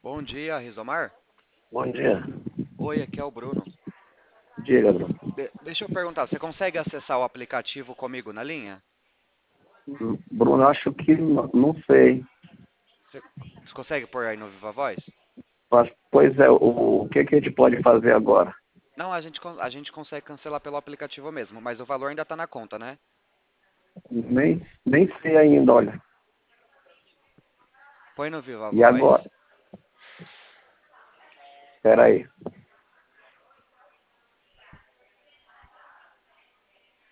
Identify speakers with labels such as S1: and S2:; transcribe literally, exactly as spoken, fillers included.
S1: Bom dia, Rizomar.
S2: Bom dia.
S1: Oi, aqui é o Bruno.
S2: Diga, Bruno.
S1: De- deixa eu perguntar, você consegue acessar o aplicativo comigo na linha?
S2: Bruno, acho que não, não sei.
S1: Você, você consegue pôr aí no Viva Voz?
S2: Mas, pois é, o, o que, que a gente pode fazer agora?
S1: Não, a gente, con- a gente consegue cancelar pelo aplicativo mesmo, mas o valor ainda tá na conta, né?
S2: Nem, nem sei ainda, olha.
S1: Põe no Viva
S2: E
S1: Voz.
S2: agora? Espera aí.